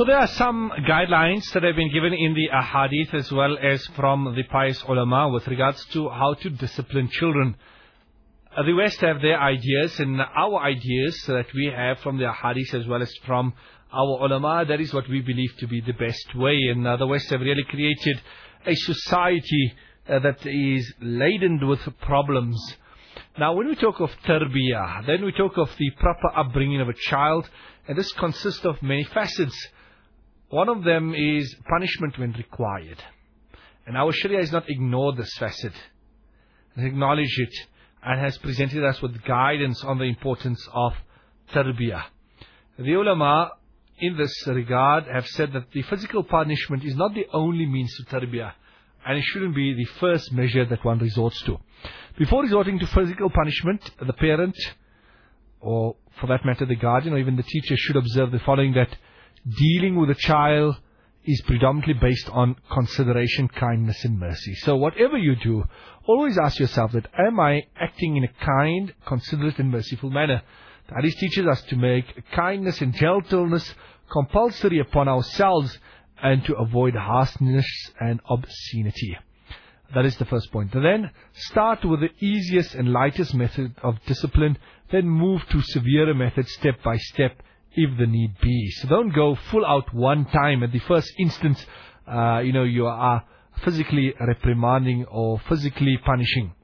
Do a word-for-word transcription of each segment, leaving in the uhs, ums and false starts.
So there are some guidelines that have been given in the ahadith as well as from the pious ulama with regards to how to discipline children. Uh, the West have their ideas, and our ideas that we have from the ahadith as well as from our ulama, that is what we believe to be the best way. And uh, the West have really created a society uh, that is laden with problems. Now, when we talk of tarbiyah, then we talk of the proper upbringing of a child, and this consists of many facets. One of them is punishment when required. And our Sharia has not ignored this facet, has acknowledged it, and has presented us with guidance on the importance of tarbiyah. The ulama, in this regard, have said that the physical punishment is not the only means to tarbiyah, and it shouldn't be the first measure that one resorts to. Before resorting to physical punishment, the parent, or for that matter the guardian or even the teacher, should observe the following: that dealing with a child is predominantly based on consideration, kindness and mercy. So whatever you do, always ask yourself that, am I acting in a kind, considerate and merciful manner? The Hadith teaches us to make kindness and gentleness compulsory upon ourselves and to avoid harshness and obscenity. That is the first point. Then start with the easiest and lightest method of discipline, then move to severer methods step by step if the need be. So don't go full out one time at the first instance, uh, you know, you are physically reprimanding or physically punishing.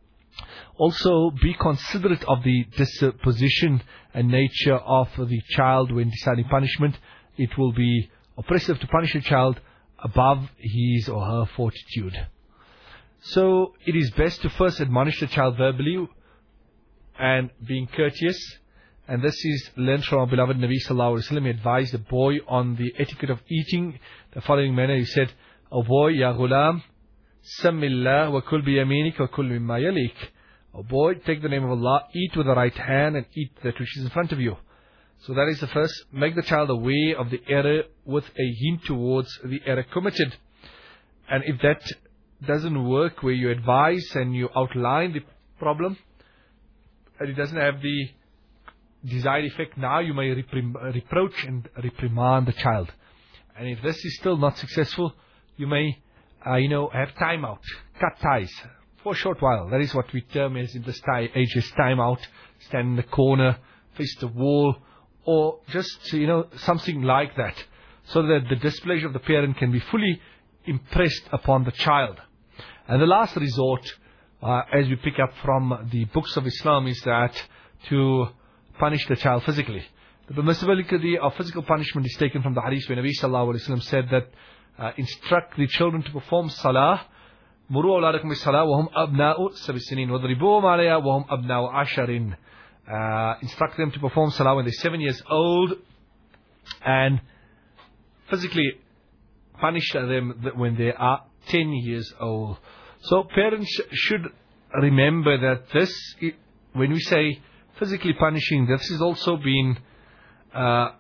Also, be considerate of the disposition and nature of the child when deciding punishment. It will be oppressive to punish a child above his or her fortitude. So, it is best to first admonish the child verbally and being courteous. And this is learned from our beloved Nabi Sallallahu Alaihi Wasallam. He advised the boy on the etiquette of eating the following manner. He said, "O boy, ya ghulam, Sammillah wa kul bi yaminik wa kul mimma yalik." O boy, take the name of Allah, eat with the right hand and eat that which is in front of you. So that is the first. Make the child aware of the error with a hint towards the error committed. And if that doesn't work, where you advise and you outline the problem, and it doesn't have the desired effect, now you may reprim- reproach and reprimand the child. And if this is still not successful, you may, uh, you know, have time out, cut ties for a short while. That is what we term as in this age as time out. Stand in the corner, face the wall, or just, you know, something like that, so that the displeasure of the parent can be fully impressed upon the child. And the last resort, uh, as we pick up from the books of Islam, is that to punish the child physically. The permissibility of physical punishment is taken from the hadith where Nabi Sallallahu Alaihi Wasallam said that uh, instruct the children to perform salah. Muru awladakum bis salah wa hum abna'u sab'i sinin wa dribuhum 'alayha wa hum abna'u 'asharin. Uh, instruct them to perform salah when they're seven years old, and physically punish them when they are ten years old. So parents should remember that this, when we say physically punishing, this has also been uh,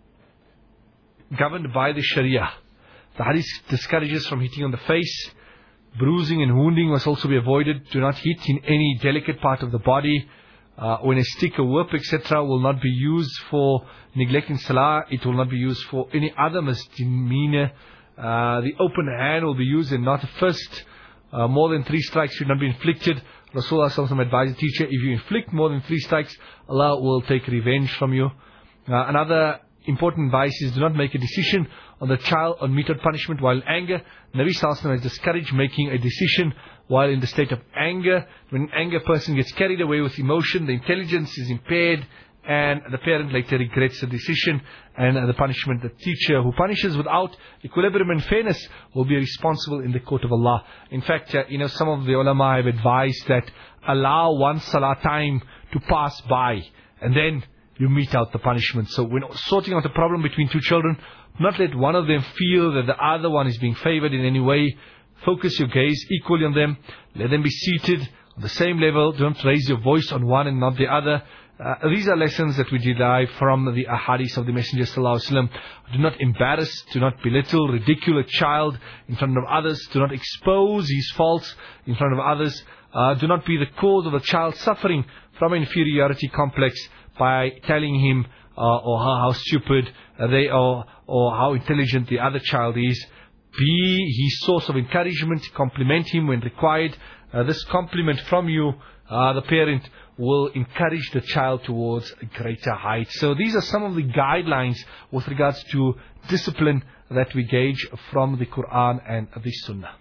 governed by the Sharia. The hadith discourages from hitting on the face. Bruising and wounding must also be avoided. Do not hit in any delicate part of the body. Uh, when a stick, a whip, et cetera will not be used for neglecting salah, it will not be used for any other misdemeanor. Uh, the open hand will be used and not a fist. Uh, more than three strikes should not be inflicted. Rasulullah sallallahu alaihi wasallam advised the teacher, if you inflict more than three strikes, Allah will take revenge from you. Uh, another important advice is do not make a decision on the child on meted punishment while in anger. Nabi sallallahu alaihi wasallam has discouraged making a decision while in the state of anger. When an anger person gets carried away with emotion, the intelligence is impaired, and the parent later regrets the decision and uh, the punishment. The teacher who punishes without equilibrium and fairness will be responsible in the court of Allah. In fact, uh, you know, some of the ulama have advised that allow one salah time to pass by, and then you mete out the punishment. So when sorting out a problem between two children, not let one of them feel that the other one is being favored in any way. Focus your gaze equally on them. Let them be seated on the same level. Don't raise your voice on one and not the other. Uh, these are lessons that we derive from the ahadith of the Messenger Sallallahu Alaihi Wasallam. Do not embarrass, do not belittle, ridicule a child in front of others. Do not expose his faults in front of others. Uh, do not be the cause of a child suffering from an inferiority complex by telling him uh, or how, how stupid they are, or how intelligent the other child is. Be his source of encouragement, compliment him when required. Uh, this compliment from you, uh, the parent, will encourage the child towards greater heights. So these are some of the guidelines with regards to discipline that we gauge from the Quran and the Sunnah.